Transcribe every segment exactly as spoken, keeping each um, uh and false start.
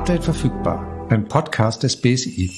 Update verfügbar, ein Podcast des B S I.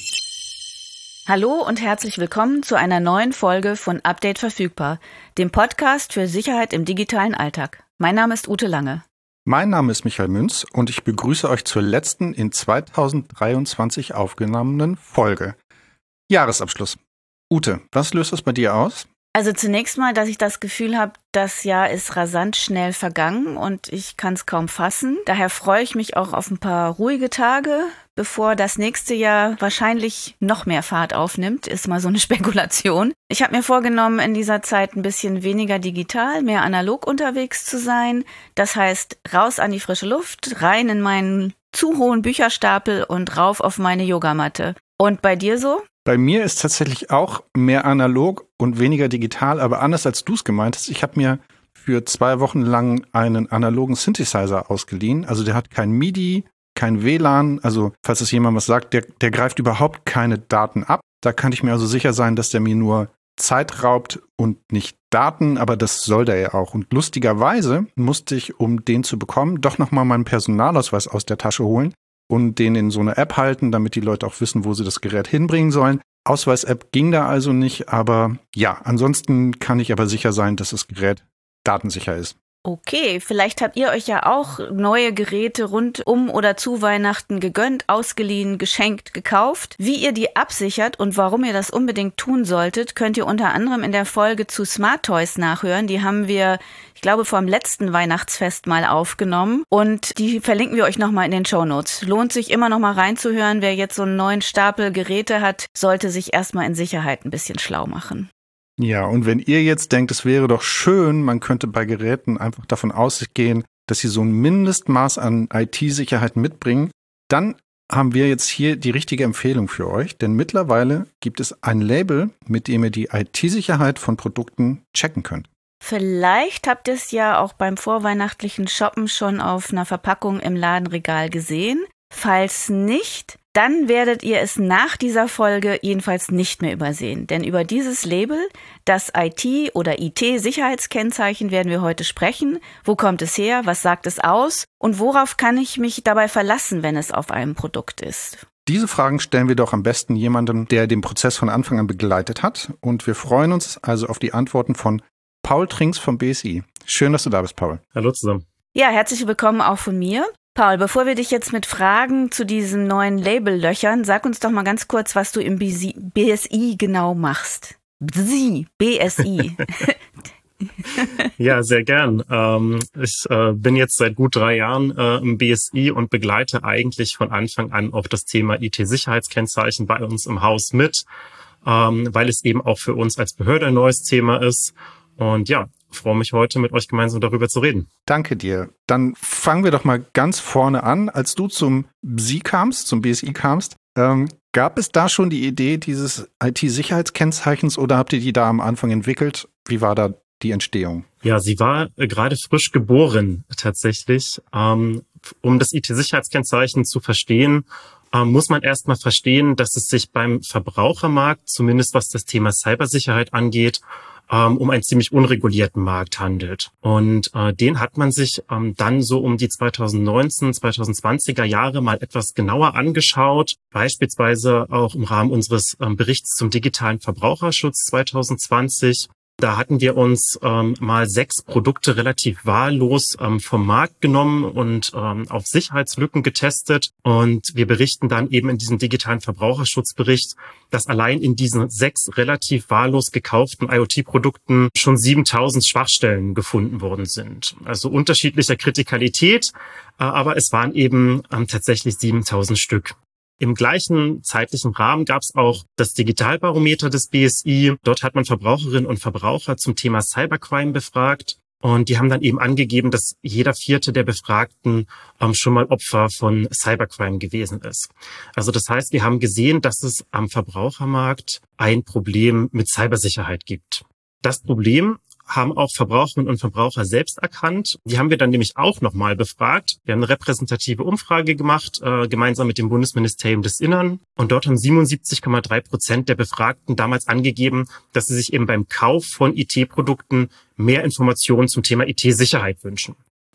Hallo und herzlich willkommen zu einer neuen Folge von Update verfügbar, dem Podcast für Sicherheit im digitalen Alltag. Mein Name ist Ute Lange. Mein Name ist Michael Münz und ich begrüße euch zur letzten in zweitausenddreiundzwanzig aufgenommenen Folge. Jahresabschluss. Ute, was löst das bei dir aus? Also zunächst mal, dass ich das Gefühl habe, das Jahr ist rasant schnell vergangen und ich kann es kaum fassen. Daher freue ich mich auch auf ein paar ruhige Tage, bevor das nächste Jahr wahrscheinlich noch mehr Fahrt aufnimmt, ist mal so eine Spekulation. Ich habe mir vorgenommen, in dieser Zeit ein bisschen weniger digital, mehr analog unterwegs zu sein. Das heißt, raus an die frische Luft, rein in meinen zu hohen Bücherstapel und rauf auf meine Yogamatte. Und bei dir so? Bei mir ist tatsächlich auch mehr analog und weniger digital, aber anders als du es gemeint hast. Ich habe mir für zwei Wochen lang einen analogen Synthesizer ausgeliehen. Also der hat kein MIDI, kein W L A N. Also falls es jemand was sagt, der, der greift überhaupt keine Daten ab. Da kann ich mir also sicher sein, dass der mir nur Zeit raubt und nicht Daten, aber das soll der ja auch. Und lustigerweise musste ich, um den zu bekommen, doch nochmal meinen Personalausweis aus der Tasche holen und den in so eine App halten, damit die Leute auch wissen, wo sie das Gerät hinbringen sollen. Ausweis-App ging da also nicht, aber ja, ansonsten kann ich aber sicher sein, dass das Gerät datensicher ist. Okay, vielleicht habt ihr euch ja auch neue Geräte rund um oder zu Weihnachten gegönnt, ausgeliehen, geschenkt, gekauft. Wie ihr die absichert und warum ihr das unbedingt tun solltet, könnt ihr unter anderem in der Folge zu Smart Toys nachhören. Die haben wir, ich glaube, vor dem letzten Weihnachtsfest mal aufgenommen und die verlinken wir euch nochmal in den Shownotes. Lohnt sich immer nochmal reinzuhören. Wer jetzt so einen neuen Stapel Geräte hat, sollte sich erstmal in Sicherheit ein bisschen schlau machen. Ja, und wenn ihr jetzt denkt, es wäre doch schön, man könnte bei Geräten einfach davon ausgehen, dass sie so ein Mindestmaß an I T-Sicherheit mitbringen, dann haben wir jetzt hier die richtige Empfehlung für euch, denn mittlerweile gibt es ein Label, mit dem ihr die I T-Sicherheit von Produkten checken könnt. Vielleicht habt ihr es ja auch beim vorweihnachtlichen Shoppen schon auf einer Verpackung im Ladenregal gesehen. Falls nicht, dann werdet ihr es nach dieser Folge jedenfalls nicht mehr übersehen. Denn über dieses Label, das I T- oder I T-Sicherheitskennzeichen, werden wir heute sprechen. Wo kommt es her? Was sagt es aus? Und worauf kann ich mich dabei verlassen, wenn es auf einem Produkt ist? Diese Fragen stellen wir doch am besten jemandem, der den Prozess von Anfang an begleitet hat. Und wir freuen uns also auf die Antworten von Paul Trinks vom B S I. Schön, dass du da bist, Paul. Hallo zusammen. Ja, herzlich willkommen auch von mir. Paul, bevor wir dich jetzt mit Fragen zu diesem neuen Label löchern, sag uns doch mal ganz kurz, was du im B S I genau machst. B S I. Ja, sehr gern. Ähm, ich äh, bin jetzt seit gut drei Jahren äh, im B S I und begleite eigentlich von Anfang an auch das Thema I T-Sicherheitskennzeichen bei uns im Haus mit, ähm, weil es eben auch für uns als Behörde ein neues Thema ist. Und ja, freue mich heute mit euch gemeinsam darüber zu reden. Danke dir. Dann fangen wir doch mal ganz vorne an. Als du zum B S I kamst, zum B S I kamst, ähm, gab es da schon die Idee dieses I T-Sicherheitskennzeichens oder habt ihr die da am Anfang entwickelt? Wie war da die Entstehung? Ja, sie war äh, gerade frisch geboren tatsächlich. Ähm, um das I T-Sicherheitskennzeichen zu verstehen, ähm, muss man erstmal verstehen, dass es sich beim Verbrauchermarkt, zumindest was das Thema Cybersicherheit angeht, ähm, um einen ziemlich unregulierten Markt handelt. Und äh, den hat man sich ähm, dann so um die zweitausendneunzehn, zweitausendzwanziger Jahre mal etwas genauer angeschaut, beispielsweise auch im Rahmen unseres ähm, Berichts zum digitalen Verbraucherschutz zweitausendzwanzig. Da hatten wir uns ähm, mal sechs Produkte relativ wahllos ähm, vom Markt genommen und ähm, auf Sicherheitslücken getestet. Und wir berichten dann eben in diesem digitalen Verbraucherschutzbericht, dass allein in diesen sechs relativ wahllos gekauften IoT-Produkten schon siebentausend Schwachstellen gefunden worden sind. Also unterschiedlicher Kritikalität, äh, aber es waren eben ähm, tatsächlich siebentausend Stück. Im gleichen zeitlichen Rahmen gab es auch das Digitalbarometer des B S I. Dort hat man Verbraucherinnen und Verbraucher zum Thema Cybercrime befragt. Und die haben dann eben angegeben, dass jeder Vierte der Befragten ähm, schon mal Opfer von Cybercrime gewesen ist. Also das heißt, wir haben gesehen, dass es am Verbrauchermarkt ein Problem mit Cybersicherheit gibt. Das Problem haben auch Verbraucherinnen und Verbraucher selbst erkannt. Die haben wir dann nämlich auch nochmal befragt. Wir haben eine repräsentative Umfrage gemacht, äh, gemeinsam mit dem Bundesministerium des Innern. Und dort haben siebenundsiebzig Komma drei Prozent der Befragten damals angegeben, dass sie sich eben beim Kauf von I T-Produkten mehr Informationen zum Thema I T-Sicherheit wünschen.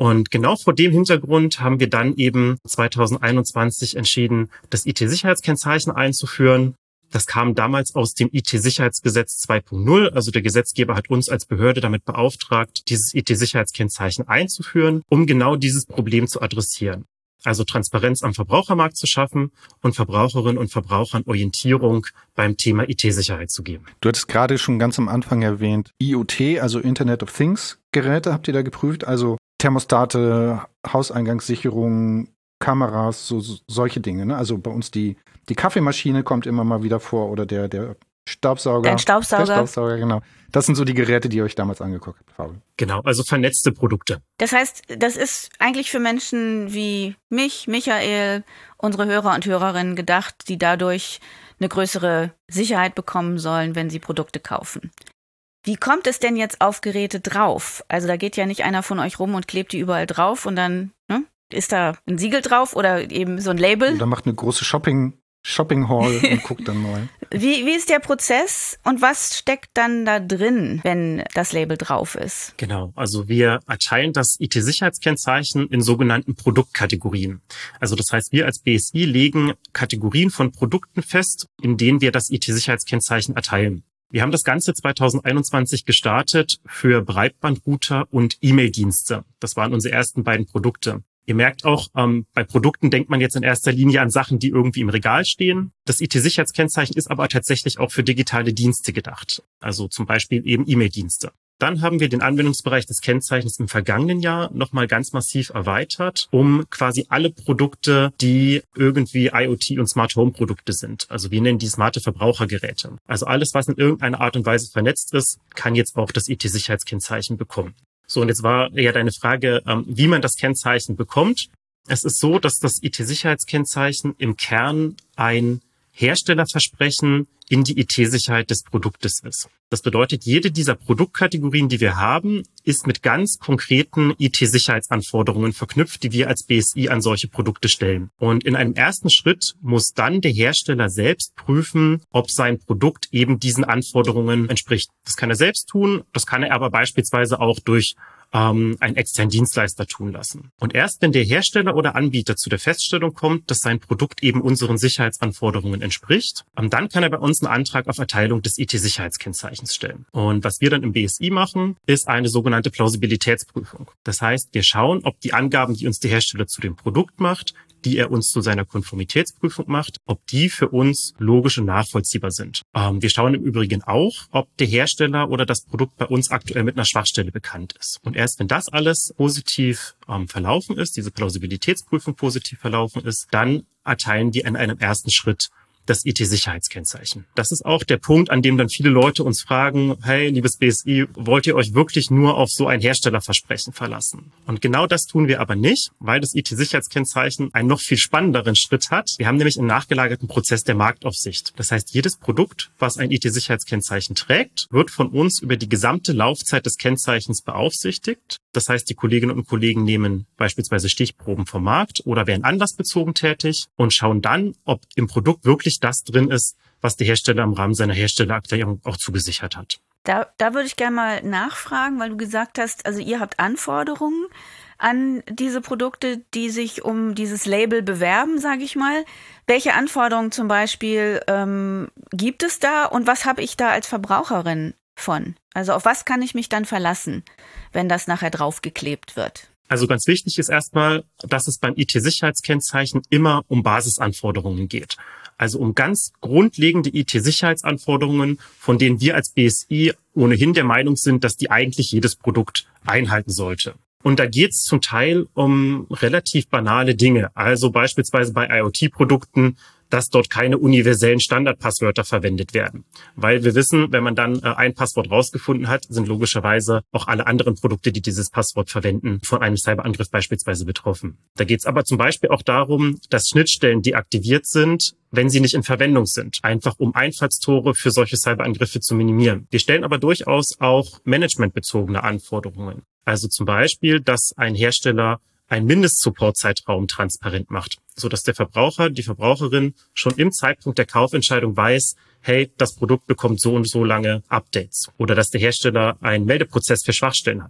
Und genau vor dem Hintergrund haben wir dann eben zwanzig einundzwanzig entschieden, das I T-Sicherheitskennzeichen einzuführen. Das kam damals aus dem I T-Sicherheitsgesetz zwei Punkt null. Also der Gesetzgeber hat uns als Behörde damit beauftragt, dieses I T-Sicherheitskennzeichen einzuführen, um genau dieses Problem zu adressieren. Also Transparenz am Verbrauchermarkt zu schaffen und Verbraucherinnen und Verbrauchern Orientierung beim Thema I T-Sicherheit zu geben. Du hattest gerade schon ganz am Anfang erwähnt, I O T, also Internet of Things Geräte habt ihr da geprüft, also Thermostate, Hauseinggangssicherung, Kameras, so, so solche Dinge. Ne? Also bei uns die, die Kaffeemaschine kommt immer mal wieder vor oder der, der Staubsauger. Der Staubsauger. Der Staubsauger, genau. Das sind so die Geräte, die ihr euch damals angeguckt habt, Fabel. Genau, also vernetzte Produkte. Das heißt, das ist eigentlich für Menschen wie mich, Michael, unsere Hörer und Hörerinnen gedacht, die dadurch eine größere Sicherheit bekommen sollen, wenn sie Produkte kaufen. Wie kommt es denn jetzt auf Geräte drauf? Also da geht ja nicht einer von euch rum und klebt die überall drauf und dann ne, ist da ein Siegel drauf oder eben so ein Label. Und dann macht eine große Shopping Shopping Hall und guckt dann mal. Wie, wie ist der Prozess und was steckt dann da drin, wenn das Label drauf ist? Genau, also wir erteilen das I T-Sicherheitskennzeichen in sogenannten Produktkategorien. Also das heißt, wir als B S I legen Kategorien von Produkten fest, in denen wir das I T-Sicherheitskennzeichen erteilen. Wir haben das Ganze zwanzig einundzwanzig gestartet für Breitbandrouter und E-Mail-Dienste. Das waren unsere ersten beiden Produkte. Ihr merkt auch, ähm, bei Produkten denkt man jetzt in erster Linie an Sachen, die irgendwie im Regal stehen. Das I T-Sicherheitskennzeichen ist aber tatsächlich auch für digitale Dienste gedacht. Also zum Beispiel eben E-Mail-Dienste. Dann haben wir den Anwendungsbereich des Kennzeichens im vergangenen Jahr nochmal ganz massiv erweitert, um quasi alle Produkte, die irgendwie IoT- und Smart-Home-Produkte sind. Also wir nennen die smarte Verbrauchergeräte. Also alles, was in irgendeiner Art und Weise vernetzt ist, kann jetzt auch das I T-Sicherheitskennzeichen bekommen. So, und jetzt war ja deine Frage, wie man das Kennzeichen bekommt. Es ist so, dass das I T-Sicherheitskennzeichen im Kern ein Herstellerversprechen in die I T-Sicherheit des Produktes ist. Das bedeutet, jede dieser Produktkategorien, die wir haben, ist mit ganz konkreten I T-Sicherheitsanforderungen verknüpft, die wir als B S I an solche Produkte stellen. Und in einem ersten Schritt muss dann der Hersteller selbst prüfen, ob sein Produkt eben diesen Anforderungen entspricht. Das kann er selbst tun, das kann er aber beispielsweise auch durch ähm, einen externen Dienstleister tun lassen. Und erst wenn der Hersteller oder Anbieter zu der Feststellung kommt, dass sein Produkt eben unseren Sicherheitsanforderungen entspricht, ähm, dann kann er bei uns einen Antrag auf Erteilung des I T-Sicherheitskennzeichens stellen. Und was wir dann im B S I machen, ist eine sogenannte Plausibilitätsprüfung. Das heißt, wir schauen, ob die Angaben, die uns der Hersteller zu dem Produkt macht, die er uns zu seiner Konformitätsprüfung macht, ob die für uns logisch und nachvollziehbar sind. Ähm, wir schauen im Übrigen auch, ob der Hersteller oder das Produkt bei uns aktuell mit einer Schwachstelle bekannt ist. Und erst wenn das alles positiv ähm, verlaufen ist, diese Plausibilitätsprüfung positiv verlaufen ist, dann erteilen wir in einem ersten Schritt das I T-Sicherheitskennzeichen. Das ist auch der Punkt, an dem dann viele Leute uns fragen, hey, liebes B S I, wollt ihr euch wirklich nur auf so ein Herstellerversprechen verlassen? Und genau das tun wir aber nicht, weil das I T-Sicherheitskennzeichen einen noch viel spannenderen Schritt hat. Wir haben nämlich einen nachgelagerten Prozess der Marktaufsicht. Das heißt, jedes Produkt, was ein I T-Sicherheitskennzeichen trägt, wird von uns über die gesamte Laufzeit des Kennzeichens beaufsichtigt. Das heißt, die Kolleginnen und Kollegen nehmen beispielsweise Stichproben vom Markt oder werden anlassbezogen tätig und schauen dann, ob im Produkt wirklich das drin ist, was der Hersteller im Rahmen seiner Herstellererklärung auch zugesichert hat. Da, da würde ich gerne mal nachfragen, weil du gesagt hast, also ihr habt Anforderungen an diese Produkte, die sich um dieses Label bewerben, sage ich mal. Welche Anforderungen zum Beispiel ähm, gibt es da und was habe ich da als Verbraucherin von? Also auf was kann ich mich dann verlassen, wenn das nachher draufgeklebt wird? Also ganz wichtig ist erstmal, dass es beim I T-Sicherheitskennzeichen immer um Basisanforderungen geht. Also um ganz grundlegende I T-Sicherheitsanforderungen, von denen wir als B S I ohnehin der Meinung sind, dass die eigentlich jedes Produkt einhalten sollte. Und da geht es zum Teil um relativ banale Dinge. Also beispielsweise bei IoT-Produkten, dass dort keine universellen Standardpasswörter verwendet werden. Weil wir wissen, wenn man dann äh, ein Passwort rausgefunden hat, sind logischerweise auch alle anderen Produkte, die dieses Passwort verwenden, von einem Cyberangriff beispielsweise betroffen. Da geht es aber zum Beispiel auch darum, dass Schnittstellen deaktiviert sind, wenn sie nicht in Verwendung sind. Einfach um Einfallstore für solche Cyberangriffe zu minimieren. Wir stellen aber durchaus auch managementbezogene Anforderungen. Also zum Beispiel, dass ein Hersteller einen Mindestsupportzeitraum transparent macht, sodass der Verbraucher, die Verbraucherin schon im Zeitpunkt der Kaufentscheidung weiß, hey, das Produkt bekommt so und so lange Updates. Oder dass der Hersteller einen Meldeprozess für Schwachstellen hat.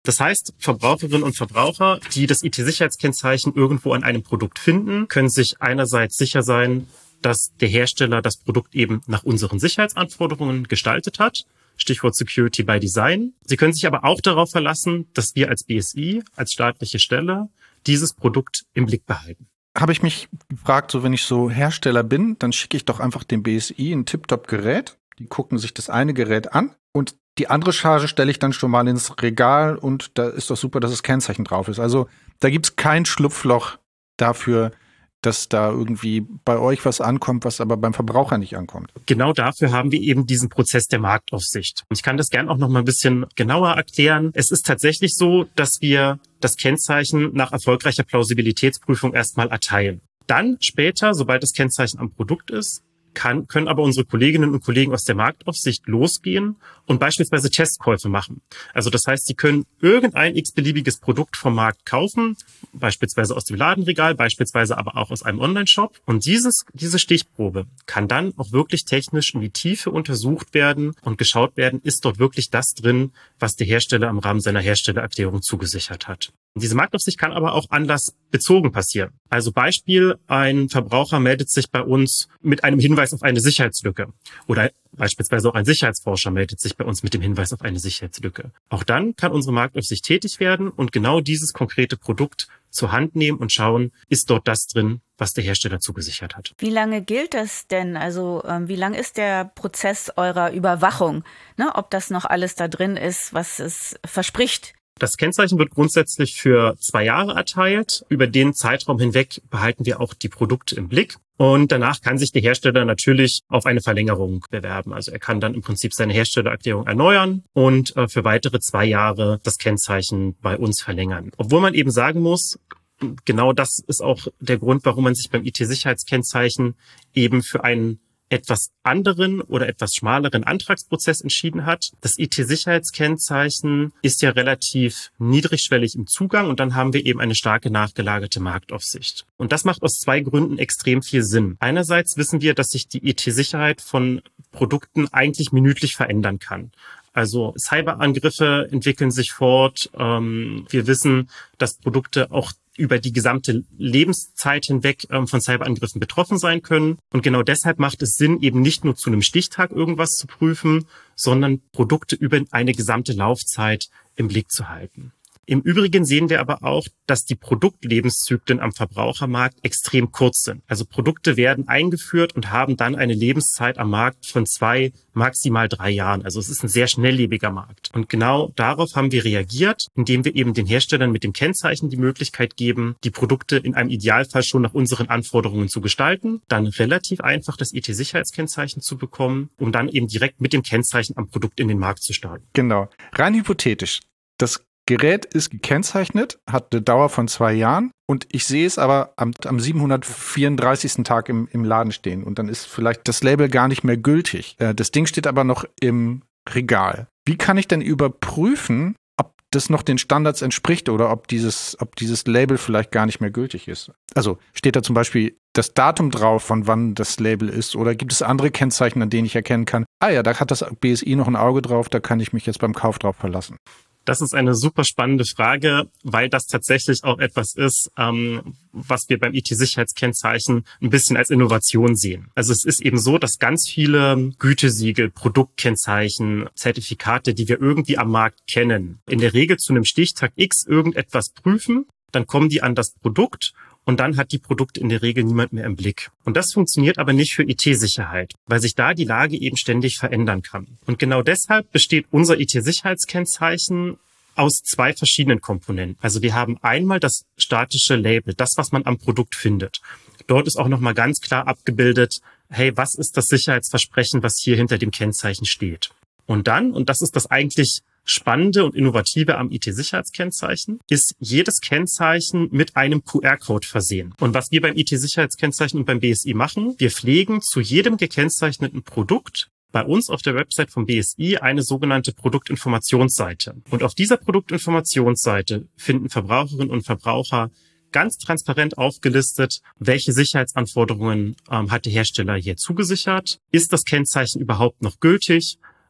Das heißt, Verbraucherinnen und Verbraucher, die das I T-Sicherheitskennzeichen irgendwo an einem Produkt finden, können sich einerseits sicher sein, dass der Hersteller das Produkt eben nach unseren Sicherheitsanforderungen gestaltet hat. Stichwort Security by Design. Sie können sich aber auch darauf verlassen, dass wir als B S I, als staatliche Stelle, dieses Produkt im Blick behalten. Habe ich mich gefragt, so wenn ich so Hersteller bin, dann schicke ich doch einfach dem B S I ein Tip-Top-Gerät. Die gucken sich das eine Gerät an und die andere Charge stelle ich dann schon mal ins Regal und da ist doch super, dass das Kennzeichen drauf ist. Also da gibt es kein Schlupfloch dafür, dass da irgendwie bei euch was ankommt, was aber beim Verbraucher nicht ankommt. Genau dafür haben wir eben diesen Prozess der Marktaufsicht. Und ich kann das gern auch noch mal ein bisschen genauer erklären. Es ist tatsächlich so, dass wir das Kennzeichen nach erfolgreicher Plausibilitätsprüfung erstmal erteilen. Dann später, sobald das Kennzeichen am Produkt ist, Kann, können aber unsere Kolleginnen und Kollegen aus der Marktaufsicht losgehen und beispielsweise Testkäufe machen. Also das heißt, sie können irgendein x-beliebiges Produkt vom Markt kaufen, beispielsweise aus dem Ladenregal, beispielsweise aber auch aus einem Online-Shop. Und dieses, diese Stichprobe kann dann auch wirklich technisch in die Tiefe untersucht werden und geschaut werden, ist dort wirklich das drin, was der Hersteller im Rahmen seiner Herstellererklärung zugesichert hat. Und diese Marktaufsicht kann aber auch anlassbezogen passieren. Also Beispiel, ein Verbraucher meldet sich bei uns mit einem Hinweis auf eine Sicherheitslücke. Oder beispielsweise auch ein Sicherheitsforscher meldet sich bei uns mit dem Hinweis auf eine Sicherheitslücke. Auch dann kann unsere Marktaufsicht tätig werden und genau dieses konkrete Produkt zur Hand nehmen und schauen, ist dort das drin, was der Hersteller zugesichert hat. Wie lange gilt das denn? Also ähm, wie lang ist der Prozess eurer Überwachung? Ne, ob das noch alles da drin ist, was es verspricht? Das Kennzeichen wird grundsätzlich für zwei Jahre erteilt. Über den Zeitraum hinweg behalten wir auch die Produkte im Blick. Und danach kann sich der Hersteller natürlich auf eine Verlängerung bewerben. Also er kann dann im Prinzip seine Herstellererklärung erneuern und äh, für weitere zwei Jahre das Kennzeichen bei uns verlängern. Obwohl man eben sagen muss, genau das ist auch der Grund, warum man sich beim I T-Sicherheitskennzeichen eben für einen etwas anderen oder etwas schmaleren Antragsprozess entschieden hat. Das I T-Sicherheitskennzeichen ist ja relativ niedrigschwellig im Zugang und dann haben wir eben eine starke nachgelagerte Marktaufsicht. Und das macht aus zwei Gründen extrem viel Sinn. Einerseits wissen wir, dass sich die I T-Sicherheit von Produkten eigentlich minütlich verändern kann. Also Cyberangriffe entwickeln sich fort. Ähm, wir wissen, dass Produkte auch über die gesamte Lebenszeit hinweg ähm, von Cyberangriffen betroffen sein können. Und genau deshalb macht es Sinn, eben nicht nur zu einem Stichtag irgendwas zu prüfen, sondern Produkte über eine gesamte Laufzeit im Blick zu halten. Im Übrigen sehen wir aber auch, dass die Produktlebenszyklen am Verbrauchermarkt extrem kurz sind. Also Produkte werden eingeführt und haben dann eine Lebenszeit am Markt von zwei, maximal drei Jahren. Also es ist ein sehr schnelllebiger Markt. Und genau darauf haben wir reagiert, indem wir eben den Herstellern mit dem Kennzeichen die Möglichkeit geben, die Produkte in einem Idealfall schon nach unseren Anforderungen zu gestalten, dann relativ einfach das I T-Sicherheitskennzeichen zu bekommen, um dann eben direkt mit dem Kennzeichen am Produkt in den Markt zu starten. Genau. Rein hypothetisch. Das Gerät ist gekennzeichnet, hat eine Dauer von zwei Jahren und ich sehe es aber am, am siebenhundertvierunddreißigsten Tag im, im Laden stehen und dann ist vielleicht das Label gar nicht mehr gültig. Äh, das Ding steht aber noch im Regal. Wie kann ich denn überprüfen, ob das noch den Standards entspricht oder ob dieses, ob dieses Label vielleicht gar nicht mehr gültig ist? Also steht da zum Beispiel das Datum drauf, von wann das Label ist, oder gibt es andere Kennzeichen, an denen ich erkennen kann, ah ja, da hat das B S I noch ein Auge drauf, da kann ich mich jetzt beim Kauf drauf verlassen? Das ist eine super spannende Frage, weil das tatsächlich auch etwas ist, ähm, was wir beim I T-Sicherheitskennzeichen ein bisschen als Innovation sehen. Also es ist eben so, dass ganz viele Gütesiegel, Produktkennzeichen, Zertifikate, die wir irgendwie am Markt kennen, in der Regel zu einem Stichtag X irgendetwas prüfen, dann kommen die an das Produkt und dann hat die Produkte in der Regel niemand mehr im Blick. Und das funktioniert aber nicht für I T-Sicherheit, weil sich da die Lage eben ständig verändern kann. Und genau deshalb besteht unser I T-Sicherheitskennzeichen aus zwei verschiedenen Komponenten. Also wir haben einmal das statische Label, das, was man am Produkt findet. Dort ist auch nochmal ganz klar abgebildet, hey, was ist das Sicherheitsversprechen, was hier hinter dem Kennzeichen steht? Und dann, und das ist das eigentlich Spannende und Innovative am I T-Sicherheitskennzeichen, ist jedes Kennzeichen mit einem Q R-Code versehen. Und was wir beim I T-Sicherheitskennzeichen und beim B S I machen, wir pflegen zu jedem gekennzeichneten Produkt bei uns auf der Website vom B S I eine sogenannte Produktinformationsseite. Und auf dieser Produktinformationsseite finden Verbraucherinnen und Verbraucher ganz transparent aufgelistet, welche Sicherheitsanforderungen ähm, hat der Hersteller hier zugesichert. Ist das Kennzeichen überhaupt noch gültig?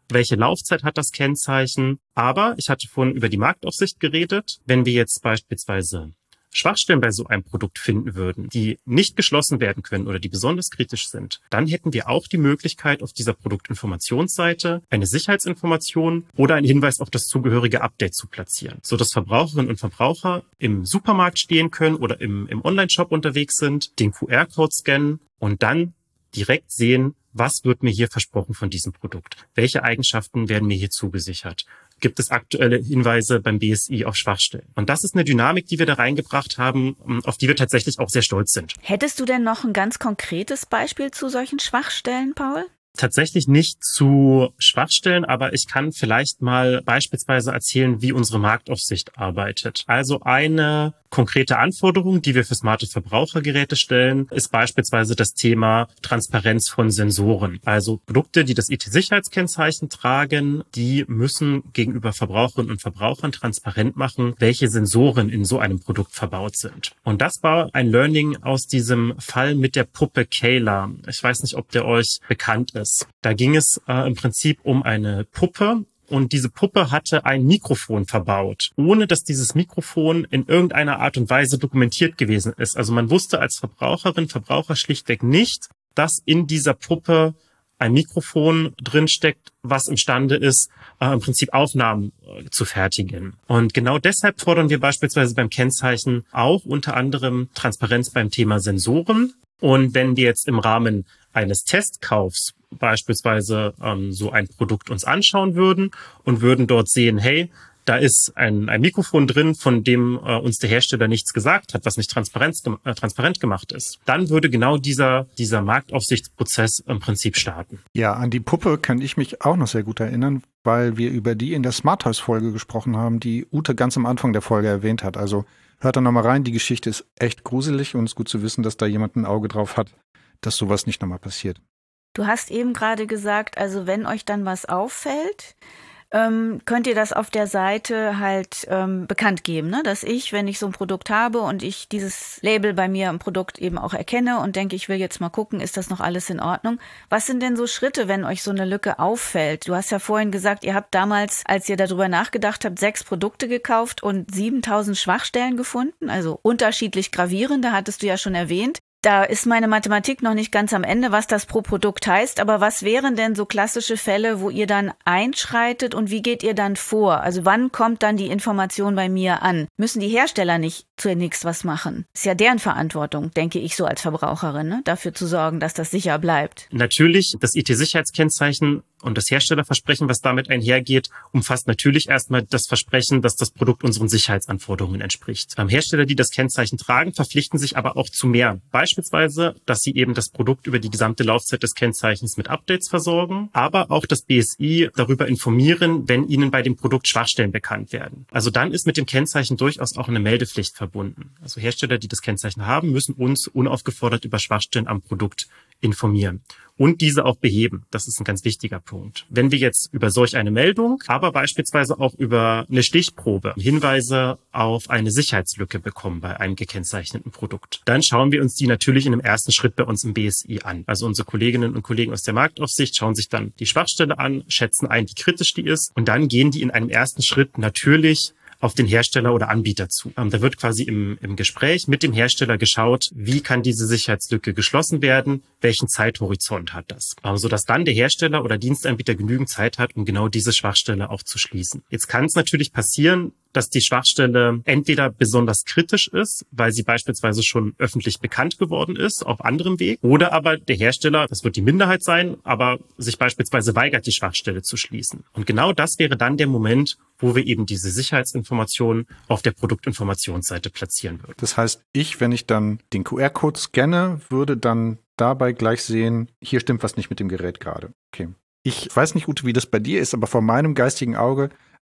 welche Laufzeit hat das Kennzeichen. Aber ich hatte vorhin über die Marktaufsicht geredet. Wenn wir jetzt beispielsweise Schwachstellen bei so einem Produkt finden würden, die nicht geschlossen werden können oder die besonders kritisch sind, dann hätten wir auch die Möglichkeit, auf dieser Produktinformationsseite eine Sicherheitsinformation oder einen Hinweis auf das zugehörige Update zu platzieren, sodass Verbraucherinnen und Verbraucher im Supermarkt stehen können oder im, im Online-Shop unterwegs sind, den Q R-Code scannen und dann direkt sehen, was wird mir hier versprochen von diesem Produkt? Welche Eigenschaften werden mir hier zugesichert? Gibt es aktuelle Hinweise beim B S I auf Schwachstellen? Und das ist eine Dynamik, die wir da reingebracht haben, auf die wir tatsächlich auch sehr stolz sind. Hättest du denn noch ein ganz konkretes Beispiel zu solchen Schwachstellen, Paul? Tatsächlich nicht zu Schwachstellen, aber ich kann vielleicht mal beispielsweise erzählen, wie unsere Marktaufsicht arbeitet. Also eine konkrete Anforderung, die wir für smarte Verbrauchergeräte stellen, ist beispielsweise das Thema Transparenz von Sensoren. Also Produkte, die das I T-Sicherheitskennzeichen tragen, die müssen gegenüber Verbraucherinnen und Verbrauchern transparent machen, welche Sensoren in so einem Produkt verbaut sind. Und das war ein Learning aus diesem Fall mit der Puppe Kayla. Ich weiß nicht, ob der euch bekannt ist. Da ging es äh, im Prinzip um eine Puppe, und diese Puppe hatte ein Mikrofon verbaut, ohne dass dieses Mikrofon in irgendeiner Art und Weise dokumentiert gewesen ist. Also man wusste als Verbraucherin, Verbraucher schlichtweg nicht, dass in dieser Puppe ein Mikrofon drinsteckt, was imstande ist, äh, im Prinzip Aufnahmen äh, zu fertigen. Und genau deshalb fordern wir beispielsweise beim Kennzeichen auch unter anderem Transparenz beim Thema Sensoren. Und wenn wir jetzt im Rahmen eines Testkaufs beispielsweise ähm, so ein Produkt uns anschauen würden und würden dort sehen, hey, da ist ein, ein Mikrofon drin, von dem äh, uns der Hersteller nichts gesagt hat, was nicht transparent, äh, transparent gemacht ist, dann würde genau dieser, dieser Marktaufsichtsprozess im Prinzip starten. Ja, an die Puppe kann ich mich auch noch sehr gut erinnern, weil wir über die in der Smart Toys-Folge gesprochen haben, die Ute ganz am Anfang der Folge erwähnt hat. Also hört da nochmal rein, die Geschichte ist echt gruselig und es ist gut zu wissen, dass da jemand ein Auge drauf hat, dass sowas nicht nochmal passiert. Du hast eben gerade gesagt, also wenn euch dann was auffällt, ähm, könnt ihr das auf der Seite halt ähm, bekannt geben, ne? Dass ich, wenn ich so ein Produkt habe und ich dieses Label bei mir im Produkt eben auch erkenne und denke, ich will jetzt mal gucken, ist das noch alles in Ordnung? Was sind denn so Schritte, wenn euch so eine Lücke auffällt? Du hast ja vorhin gesagt, ihr habt damals, als ihr darüber nachgedacht habt, sechs Produkte gekauft und siebentausend Schwachstellen gefunden, also unterschiedlich gravierende, hattest du ja schon erwähnt. Da ist meine Mathematik noch nicht ganz am Ende, was das pro Produkt heißt. Aber was wären denn so klassische Fälle, wo ihr dann einschreitet und wie geht ihr dann vor? Also wann kommt dann die Information bei mir an? Müssen die Hersteller nicht zunächst was machen? Ist ja deren Verantwortung, denke ich so als Verbraucherin, ne? Dafür zu sorgen, dass das sicher bleibt. Natürlich, das I T-Sicherheitskennzeichen und das Herstellerversprechen, was damit einhergeht, umfasst natürlich erstmal das Versprechen, dass das Produkt unseren Sicherheitsanforderungen entspricht. Beim Hersteller, die das Kennzeichen tragen, verpflichten sich aber auch zu mehr. Beispielsweise, dass sie eben das Produkt über die gesamte Laufzeit des Kennzeichens mit Updates versorgen, aber auch das B S I darüber informieren, wenn ihnen bei dem Produkt Schwachstellen bekannt werden. Also dann ist mit dem Kennzeichen durchaus auch eine Meldepflicht verbunden. Also Hersteller, die das Kennzeichen haben, müssen uns unaufgefordert über Schwachstellen am Produkt informieren und diese auch beheben. Das ist ein ganz wichtiger Punkt. Wenn wir jetzt über solch eine Meldung, aber beispielsweise auch über eine Stichprobe Hinweise auf eine Sicherheitslücke bekommen bei einem gekennzeichneten Produkt, dann schauen wir uns die natürlich in einem ersten Schritt bei uns im B S I an. Also unsere Kolleginnen und Kollegen aus der Marktaufsicht schauen sich dann die Schwachstelle an, schätzen ein, wie kritisch die ist und dann gehen die in einem ersten Schritt natürlich auf den Hersteller oder Anbieter zu. Ähm, da wird quasi im, im Gespräch mit dem Hersteller geschaut, wie kann diese Sicherheitslücke geschlossen werden, welchen Zeithorizont hat das, ähm, sodass dann der Hersteller oder Dienstanbieter genügend Zeit hat, um genau diese Schwachstelle auch zu schließen. Jetzt kann es natürlich passieren, dass die Schwachstelle entweder besonders kritisch ist, weil sie beispielsweise schon öffentlich bekannt geworden ist, auf anderem Weg, oder aber der Hersteller, das wird die Minderheit sein, aber sich beispielsweise weigert, die Schwachstelle zu schließen. Und genau das wäre dann der Moment, wo wir eben diese Sicherheitsinformationen auf der Produktinformationsseite platzieren würden. Das heißt, ich, wenn ich dann den Q R-Code scanne, würde dann dabei gleich sehen, hier stimmt was nicht mit dem Gerät gerade. Okay. Ich weiß nicht, Ute, wie das bei dir ist, aber vor meinem geistigen Auge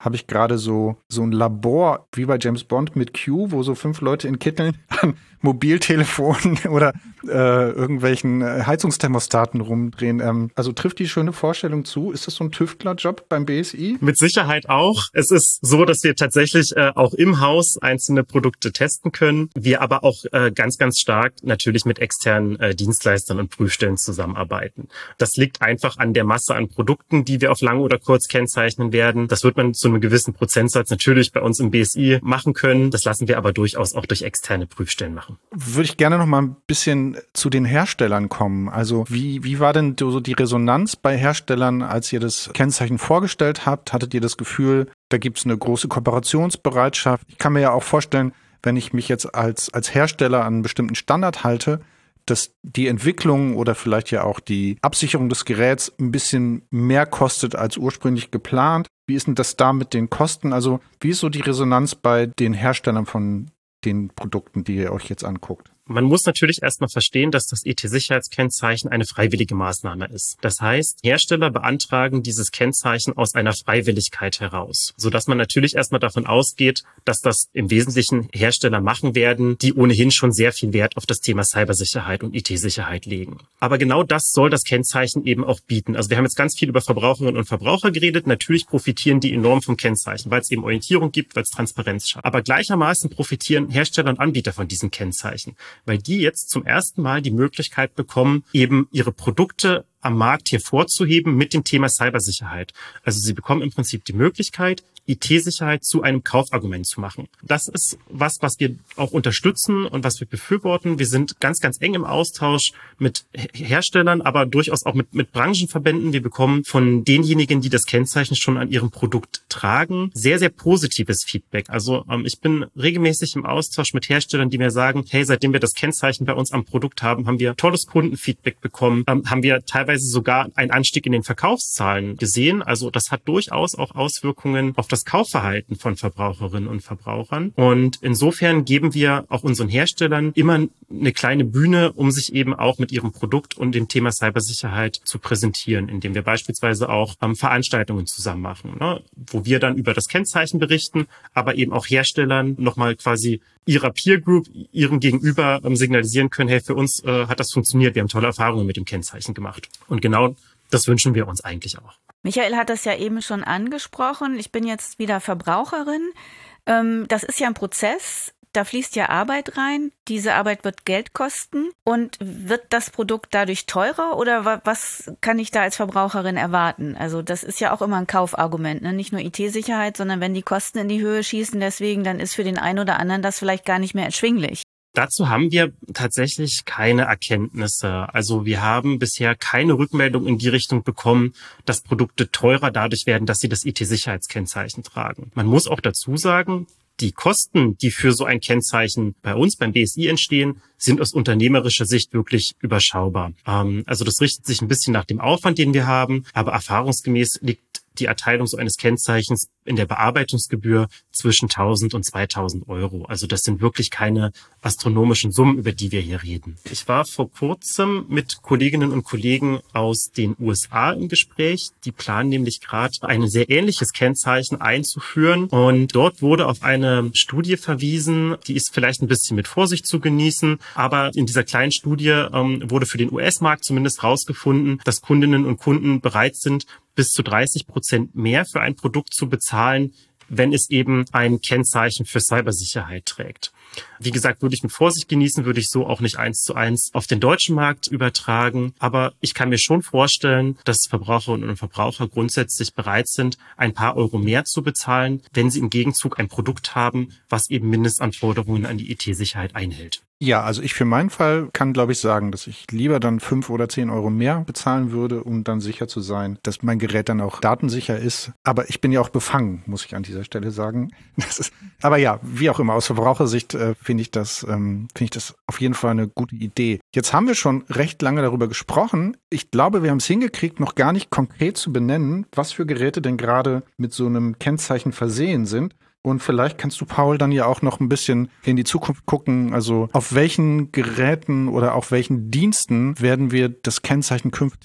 habe ich gerade so, so ein Labor wie bei James Bond mit Q, wo so fünf Leute in Kitteln an Mobiltelefonen oder äh, irgendwelchen Heizungsthermostaten rumdrehen. Ähm, also trifft die schöne Vorstellung zu? Ist das so ein Tüftlerjob beim B S I? Mit Sicherheit auch. Es ist so, dass wir tatsächlich äh, auch im Haus einzelne Produkte testen können. Wir aber auch äh, ganz, ganz stark natürlich mit externen äh, Dienstleistern und Prüfstellen zusammenarbeiten. Das liegt einfach an der Masse an Produkten, die wir auf lang oder kurz kennzeichnen werden. Das wird man zu einem gewissen Prozentsatz natürlich bei uns im B S I machen können. Das lassen wir aber durchaus auch durch externe Prüfstellen machen. Würde ich gerne noch mal ein bisschen zu den Herstellern kommen. Also wie, wie war denn so die Resonanz bei Herstellern, als ihr das Kennzeichen vorgestellt habt? Hattet ihr das Gefühl, da gibt es eine große Kooperationsbereitschaft? Ich kann mir ja auch vorstellen, wenn ich mich jetzt als, als Hersteller an einen bestimmten Standard halte, dass die Entwicklung oder vielleicht ja auch die Absicherung des Geräts ein bisschen mehr kostet als ursprünglich geplant. Wie ist denn das da mit den Kosten? Also wie ist so die Resonanz bei den Herstellern von den Produkten, die ihr euch jetzt anguckt? Man muss natürlich erstmal verstehen, dass das I T-Sicherheitskennzeichen eine freiwillige Maßnahme ist. Das heißt, Hersteller beantragen dieses Kennzeichen aus einer Freiwilligkeit heraus, sodass man natürlich erstmal davon ausgeht, dass das im Wesentlichen Hersteller machen werden, die ohnehin schon sehr viel Wert auf das Thema Cybersicherheit und I T-Sicherheit legen. Aber genau das soll das Kennzeichen eben auch bieten. Also wir haben jetzt ganz viel über Verbraucherinnen und Verbraucher geredet. Natürlich profitieren die enorm vom Kennzeichen, weil es eben Orientierung gibt, weil es Transparenz schafft. Aber gleichermaßen profitieren Hersteller und Anbieter von diesem Kennzeichen, weil die jetzt zum ersten Mal die Möglichkeit bekommen, eben ihre Produkte am Markt hier vorzuheben mit dem Thema Cybersicherheit. Also sie bekommen im Prinzip die Möglichkeit, I T-Sicherheit zu einem Kaufargument zu machen. Das ist was, was wir auch unterstützen und was wir befürworten. Wir sind ganz, ganz eng im Austausch mit Herstellern, aber durchaus auch mit, mit Branchenverbänden. Wir bekommen von denjenigen, die das Kennzeichen schon an ihrem Produkt tragen, sehr, sehr positives Feedback. Also ähm, ich bin regelmäßig im Austausch mit Herstellern, die mir sagen, hey, seitdem wir das Kennzeichen bei uns am Produkt haben, haben wir tolles Kundenfeedback bekommen, ähm, haben wir teilweise sogar einen Anstieg in den Verkaufszahlen gesehen. Also das hat durchaus auch Auswirkungen auf das Kaufverhalten von Verbraucherinnen und Verbrauchern. Und insofern geben wir auch unseren Herstellern immer eine kleine Bühne, um sich eben auch mit ihrem Produkt und dem Thema Cybersicherheit zu präsentieren, indem wir beispielsweise auch ähm, Veranstaltungen zusammen machen, ne, wo wir dann über das Kennzeichen berichten, aber eben auch Herstellern nochmal quasi ihrer Peer Group, ihrem Gegenüber ähm, signalisieren können, hey, für uns äh, hat das funktioniert, wir haben tolle Erfahrungen mit dem Kennzeichen gemacht. Und genau das wünschen wir uns eigentlich auch. Michael hat das ja eben schon angesprochen. Ich bin jetzt wieder Verbraucherin. Ähm, das ist ja ein Prozess. Da fließt ja Arbeit rein. Diese Arbeit wird Geld kosten. Und wird das Produkt dadurch teurer oder wa- was kann ich da als Verbraucherin erwarten? Also das ist ja auch immer ein Kaufargument, ne? Nicht nur I T-Sicherheit, sondern wenn die Kosten in die Höhe schießen, deswegen, dann ist für den einen oder anderen das vielleicht gar nicht mehr erschwinglich. Dazu haben wir tatsächlich keine Erkenntnisse. Also wir haben bisher keine Rückmeldung in die Richtung bekommen, dass Produkte teurer dadurch werden, dass sie das I T-Sicherheitskennzeichen tragen. Man muss auch dazu sagen, die Kosten, die für so ein Kennzeichen bei uns beim B S I entstehen, sind aus unternehmerischer Sicht wirklich überschaubar. Ähm, also das richtet sich ein bisschen nach dem Aufwand, den wir haben, aber erfahrungsgemäß liegt die Erteilung so eines Kennzeichens in der Bearbeitungsgebühr zwischen tausend und zweitausend Euro. Also das sind wirklich keine astronomischen Summen, über die wir hier reden. Ich war vor kurzem mit Kolleginnen und Kollegen aus den U S A im Gespräch. Die planen nämlich gerade ein sehr ähnliches Kennzeichen einzuführen. Und dort wurde auf eine Studie verwiesen, die ist vielleicht ein bisschen mit Vorsicht zu genießen. Aber in dieser kleinen Studie ähm, wurde für den U S-Markt zumindest rausgefunden, dass Kundinnen und Kunden bereit sind, bis zu dreißig Prozent mehr für ein Produkt zu bezahlen, wenn es eben ein Kennzeichen für Cybersicherheit trägt. Wie gesagt, würde ich mit Vorsicht genießen, würde ich so auch nicht eins zu eins auf den deutschen Markt übertragen. Aber ich kann mir schon vorstellen, dass Verbraucherinnen und Verbraucher grundsätzlich bereit sind, ein paar Euro mehr zu bezahlen, wenn sie im Gegenzug ein Produkt haben, was eben Mindestanforderungen an die I T-Sicherheit einhält. Ja, also ich für meinen Fall kann, glaube ich, sagen, dass ich lieber dann fünf oder zehn Euro mehr bezahlen würde, um dann sicher zu sein, dass mein Gerät dann auch datensicher ist. Aber ich bin ja auch befangen, muss ich an dieser Stelle sagen. Das ist, aber ja, wie auch immer, aus Verbrauchersicht äh, finde ich das, ähm, finde ich das auf jeden Fall eine gute Idee. Jetzt haben wir schon recht lange darüber gesprochen. Ich glaube, wir haben es hingekriegt, noch gar nicht konkret zu benennen, was für Geräte denn gerade mit so einem Kennzeichen versehen sind. Und vielleicht kannst du, Paul, dann ja auch noch ein bisschen in die Zukunft gucken. Also auf welchen Geräten oder auf welchen Diensten werden wir das Kennzeichen künftig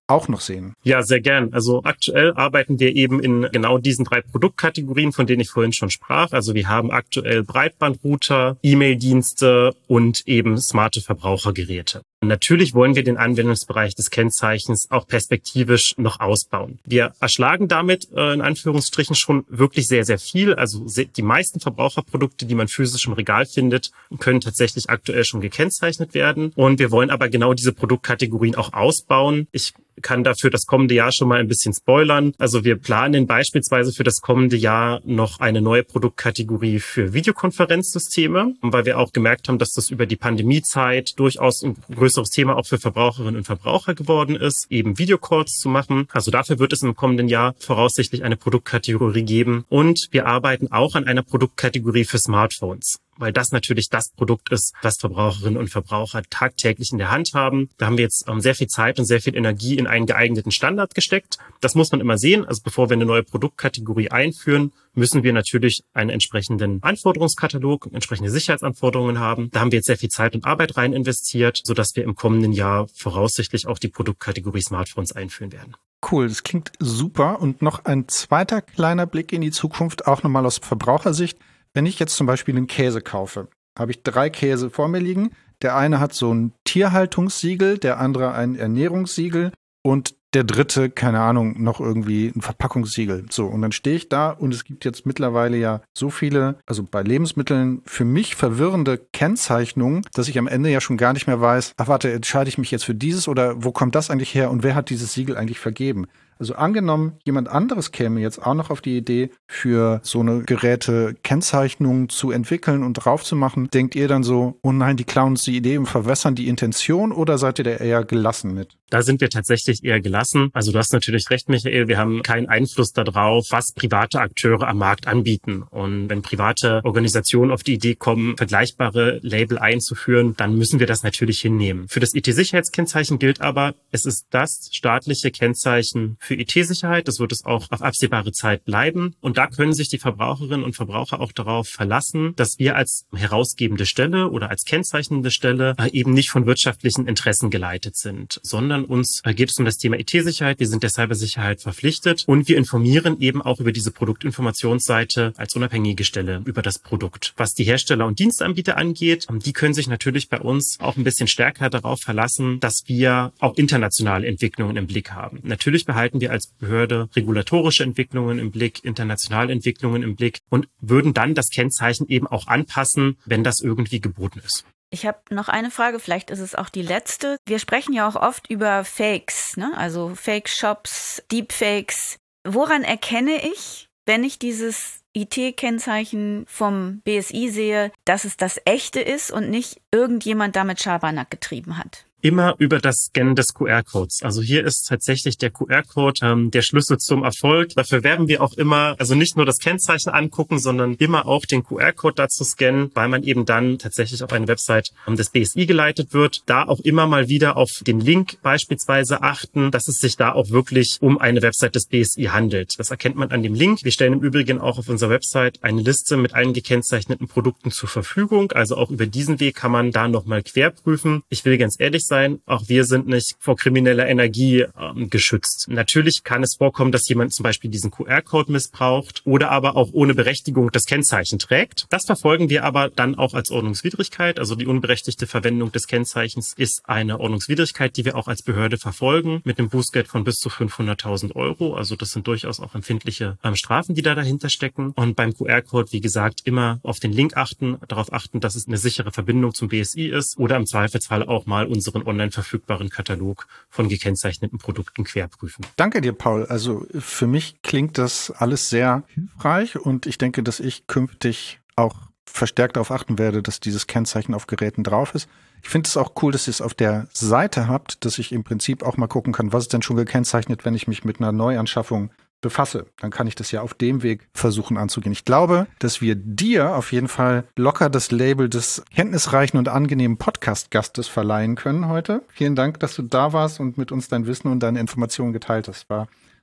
auch noch sehen? Ja, sehr gern. Also aktuell arbeiten wir eben in genau diesen drei Produktkategorien, von denen ich vorhin schon sprach. Also wir haben aktuell Breitbandrouter, E-Mail-Dienste und eben smarte Verbrauchergeräte. Natürlich wollen wir den Anwendungsbereich des Kennzeichens auch perspektivisch noch ausbauen. Wir erschlagen damit äh, in Anführungsstrichen schon wirklich sehr, sehr viel. Also sehr, die meisten Verbraucherprodukte, die man physisch im Regal findet, können tatsächlich aktuell schon gekennzeichnet werden. Und wir wollen aber genau diese Produktkategorien auch ausbauen. Ich kann dafür das kommende Jahr schon mal ein bisschen spoilern. Also wir planen beispielsweise für das kommende Jahr noch eine neue Produktkategorie für Videokonferenzsysteme, weil wir auch gemerkt haben, dass das über die Pandemiezeit durchaus ein größeres Thema auch für Verbraucherinnen und Verbraucher geworden ist, eben Videocalls zu machen. Also dafür wird es im kommenden Jahr voraussichtlich eine Produktkategorie geben. Und wir arbeiten auch an einer Produktkategorie für Smartphones, weil das natürlich das Produkt ist, was Verbraucherinnen und Verbraucher tagtäglich in der Hand haben. Da haben wir jetzt um, sehr viel Zeit und sehr viel Energie in einen geeigneten Standard gesteckt. Das muss man immer sehen. Also bevor wir eine neue Produktkategorie einführen, müssen wir natürlich einen entsprechenden Anforderungskatalog, entsprechende Sicherheitsanforderungen haben. Da haben wir jetzt sehr viel Zeit und Arbeit rein investiert, sodass wir im kommenden Jahr voraussichtlich auch die Produktkategorie Smartphones einführen werden. Cool, das klingt super. Und noch ein zweiter kleiner Blick in die Zukunft, auch nochmal aus Verbrauchersicht. Wenn ich jetzt zum Beispiel einen Käse kaufe, habe ich drei Käse vor mir liegen. Der eine hat so ein Tierhaltungssiegel, der andere ein Ernährungssiegel und der dritte, keine Ahnung, noch irgendwie ein Verpackungssiegel. So, und dann stehe ich da und es gibt jetzt mittlerweile ja so viele, also bei Lebensmitteln für mich verwirrende Kennzeichnungen, dass ich am Ende ja schon gar nicht mehr weiß, ach warte, entscheide ich mich jetzt für dieses oder wo kommt das eigentlich her und wer hat dieses Siegel eigentlich vergeben? Also angenommen, jemand anderes käme jetzt auch noch auf die Idee, für so eine Geräte-Kennzeichnung zu entwickeln und drauf zu machen. Denkt ihr dann so, oh nein, die klauen uns die Idee und verwässern die Intention oder seid ihr da eher gelassen mit? Da sind wir tatsächlich eher gelassen. Also du hast natürlich recht, Michael, wir haben keinen Einfluss darauf, was private Akteure am Markt anbieten. Und wenn private Organisationen auf die Idee kommen, vergleichbare Label einzuführen, dann müssen wir das natürlich hinnehmen. Für das I T-Sicherheitskennzeichen gilt aber, es ist das staatliche Kennzeichen für I T-Sicherheit. Das wird es auch auf absehbare Zeit bleiben. Und da können sich die Verbraucherinnen und Verbraucher auch darauf verlassen, dass wir als herausgebende Stelle oder als kennzeichnende Stelle eben nicht von wirtschaftlichen Interessen geleitet sind, sondern uns geht es um das Thema I T-Sicherheit. Wir sind der Cybersicherheit verpflichtet und wir informieren eben auch über diese Produktinformationsseite als unabhängige Stelle über das Produkt. Was die Hersteller und Dienstanbieter angeht, die können sich natürlich bei uns auch ein bisschen stärker darauf verlassen, dass wir auch internationale Entwicklungen im Blick haben. Natürlich behalten wir als Behörde regulatorische Entwicklungen im Blick, internationale Entwicklungen im Blick und würden dann das Kennzeichen eben auch anpassen, wenn das irgendwie geboten ist. Ich habe noch eine Frage, vielleicht ist es auch die letzte. Wir sprechen ja auch oft über Fakes, ne? Also Fake-Shops, Deepfakes. Woran erkenne ich, wenn ich dieses I T-Kennzeichen vom B S I sehe, dass es das echte ist und nicht irgendjemand damit Schabernack getrieben hat? Immer über das Scannen des Q R-Codes. Also hier ist tatsächlich der Q R-Code ähm, der Schlüssel zum Erfolg. Dafür werben wir auch immer, also nicht nur das Kennzeichen angucken, sondern immer auch den Q R-Code dazu scannen, weil man eben dann tatsächlich auf eine Website ähm, des B S I geleitet wird. Da auch immer mal wieder auf den Link beispielsweise achten, dass es sich da auch wirklich um eine Website des B S I handelt. Das erkennt man an dem Link. Wir stellen im Übrigen auch auf unserer Website eine Liste mit allen gekennzeichneten Produkten zur Verfügung. Also auch über diesen Weg kann man da nochmal querprüfen. Ich will ganz ehrlich sein, auch wir sind nicht vor krimineller Energie ähm, geschützt. Natürlich kann es vorkommen, dass jemand zum Beispiel diesen Q R-Code missbraucht oder aber auch ohne Berechtigung das Kennzeichen trägt. Das verfolgen wir aber dann auch als Ordnungswidrigkeit. Also die unberechtigte Verwendung des Kennzeichens ist eine Ordnungswidrigkeit, die wir auch als Behörde verfolgen mit einem Bußgeld von bis zu fünfhunderttausend Euro. Also das sind durchaus auch empfindliche ähm, Strafen, die da dahinter stecken. Und beim Q R-Code, wie gesagt, immer auf den Link achten, darauf achten, dass es eine sichere Verbindung zum B S I ist oder im Zweifelsfall auch mal unseren online verfügbaren Katalog von gekennzeichneten Produkten querprüfen. Danke dir, Paul. Also für mich klingt das alles sehr hilfreich und ich denke, dass ich künftig auch verstärkt darauf achten werde, dass dieses Kennzeichen auf Geräten drauf ist. Ich finde es auch cool, dass ihr es auf der Seite habt, dass ich im Prinzip auch mal gucken kann, was ist denn schon gekennzeichnet, wenn ich mich mit einer Neuanschaffung befasse. Dann kann ich das ja auf dem Weg versuchen anzugehen. Ich glaube, dass wir dir auf jeden Fall locker das Label des kenntnisreichen und angenehmen Podcast-Gastes verleihen können heute. Vielen Dank, dass du da warst und mit uns dein Wissen und deine Informationen geteilt hast. War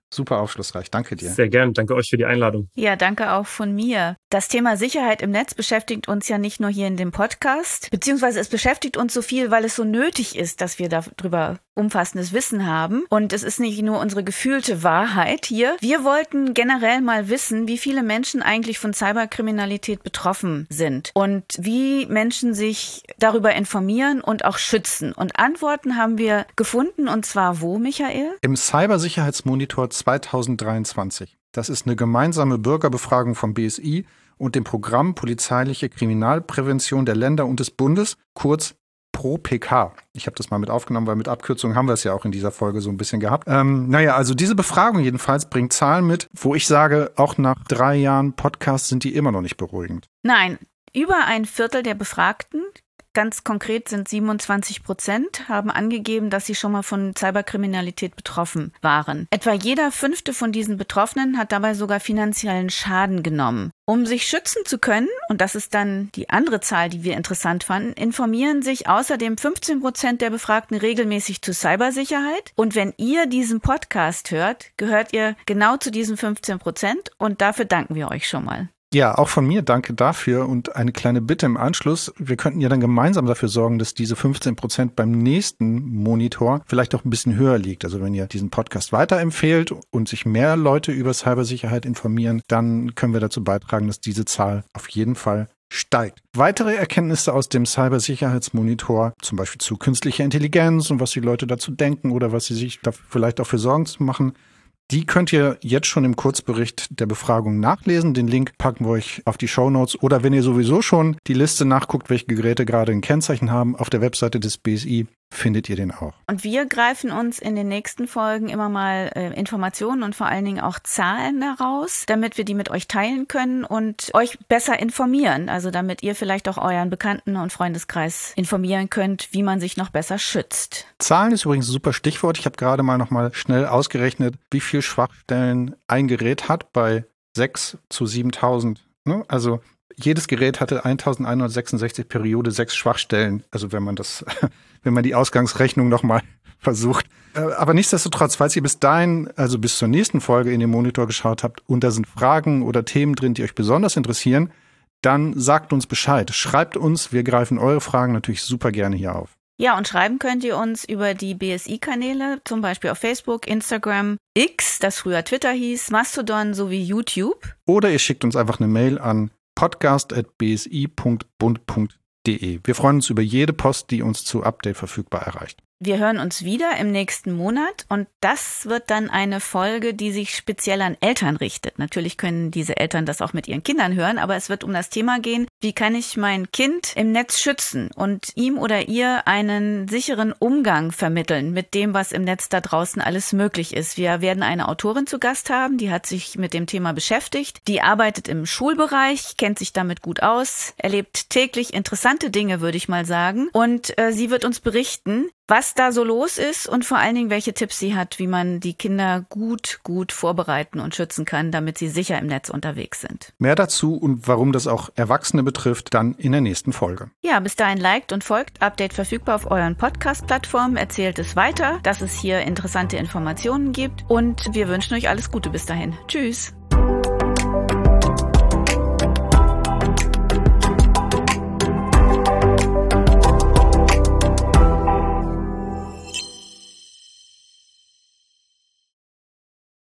super aufschlussreich. Danke dir. Sehr gern. Danke euch für die Einladung. Ja, danke auch von mir. Das Thema Sicherheit im Netz beschäftigt uns ja nicht nur hier in dem Podcast, beziehungsweise es beschäftigt uns so viel, weil es so nötig ist, dass wir darüber umfassendes Wissen haben. Und es ist nicht nur unsere gefühlte Wahrheit hier. Wir wollten generell mal wissen, wie viele Menschen eigentlich von Cyberkriminalität betroffen sind und wie Menschen sich darüber informieren und auch schützen. Und Antworten haben wir gefunden, und zwar wo, Michael? Im Cybersicherheitsmonitor zwanzig dreiundzwanzig. Das ist eine gemeinsame Bürgerbefragung vom B S I und dem Programm Polizeiliche Kriminalprävention der Länder und des Bundes, kurz Pro P K. Ich habe das mal mit aufgenommen, weil mit Abkürzungen haben wir es ja auch in dieser Folge so ein bisschen gehabt. Ähm, naja, also diese Befragung jedenfalls bringt Zahlen mit, wo ich sage, auch nach drei Jahren Podcast sind die immer noch nicht beruhigend. Nein, über ein Viertel der Befragten, ganz konkret sind siebenundzwanzig Prozent, haben angegeben, dass sie schon mal von Cyberkriminalität betroffen waren. Etwa jeder fünfte von diesen Betroffenen hat dabei sogar finanziellen Schaden genommen. Um sich schützen zu können, und das ist dann die andere Zahl, die wir interessant fanden, informieren sich außerdem fünfzehn Prozent der Befragten regelmäßig zu Cybersicherheit. Und wenn ihr diesen Podcast hört, gehört ihr genau zu diesen fünfzehn Prozent und dafür danken wir euch schon mal. Ja, auch von mir danke dafür und eine kleine Bitte im Anschluss. Wir könnten ja dann gemeinsam dafür sorgen, dass diese fünfzehn Prozent beim nächsten Monitor vielleicht auch ein bisschen höher liegt. Also wenn ihr diesen Podcast weiterempfehlt und sich mehr Leute über Cybersicherheit informieren, dann können wir dazu beitragen, dass diese Zahl auf jeden Fall steigt. Weitere Erkenntnisse aus dem Cybersicherheitsmonitor, zum Beispiel zu künstlicher Intelligenz und was die Leute dazu denken oder was sie sich da vielleicht auch für Sorgen zu machen, die könnt ihr jetzt schon im Kurzbericht der Befragung nachlesen. Den Link packen wir euch auf die Shownotes. Oder wenn ihr sowieso schon die Liste nachguckt, welche Geräte gerade ein Kennzeichen haben, auf der Webseite des B S I findet ihr den auch. Und wir greifen uns in den nächsten Folgen immer mal äh, Informationen und vor allen Dingen auch Zahlen heraus, damit wir die mit euch teilen können und euch besser informieren. Also damit ihr vielleicht auch euren Bekannten- und Freundeskreis informieren könnt, wie man sich noch besser schützt. Zahlen ist übrigens ein super Stichwort. Ich habe gerade mal noch mal schnell ausgerechnet, wie viel Schwachstellen ein Gerät hat bei sechs zu siebentausend. Ne? Also jedes Gerät hatte eintausendeinhundertsechsundsechzig Periode sechs Schwachstellen. Also wenn man das, wenn man die Ausgangsrechnung noch mal versucht. Aber nichtsdestotrotz, falls ihr bis dahin, also bis zur nächsten Folge in den Monitor geschaut habt und da sind Fragen oder Themen drin, die euch besonders interessieren, dann sagt uns Bescheid. Schreibt uns, wir greifen eure Fragen natürlich super gerne hier auf. Ja, und schreiben könnt ihr uns über die B S I-Kanäle, zum Beispiel auf Facebook, Instagram, X, das früher Twitter hieß, Mastodon sowie YouTube. Oder ihr schickt uns einfach eine Mail an podcast at b s i punkt bund punkt d e. Wir freuen uns über jede Post, die uns zu Update verfügbar erreicht. Wir hören uns wieder im nächsten Monat und das wird dann eine Folge, die sich speziell an Eltern richtet. Natürlich können diese Eltern das auch mit ihren Kindern hören, aber es wird um das Thema gehen, wie kann ich mein Kind im Netz schützen und ihm oder ihr einen sicheren Umgang vermitteln mit dem, was im Netz da draußen alles möglich ist. Wir werden eine Autorin zu Gast haben, die hat sich mit dem Thema beschäftigt, die arbeitet im Schulbereich, kennt sich damit gut aus, erlebt täglich interessante Dinge, würde ich mal sagen, und äh, sie wird uns berichten, was da so los ist und vor allen Dingen, welche Tipps sie hat, wie man die Kinder gut, gut vorbereiten und schützen kann, damit sie sicher im Netz unterwegs sind. Mehr dazu und warum das auch Erwachsene betrifft, dann in der nächsten Folge. Ja, bis dahin liked und folgt. Update verfügbar auf euren Podcast-Plattformen. Erzählt es weiter, dass es hier interessante Informationen gibt und wir wünschen euch alles Gute bis dahin. Tschüss.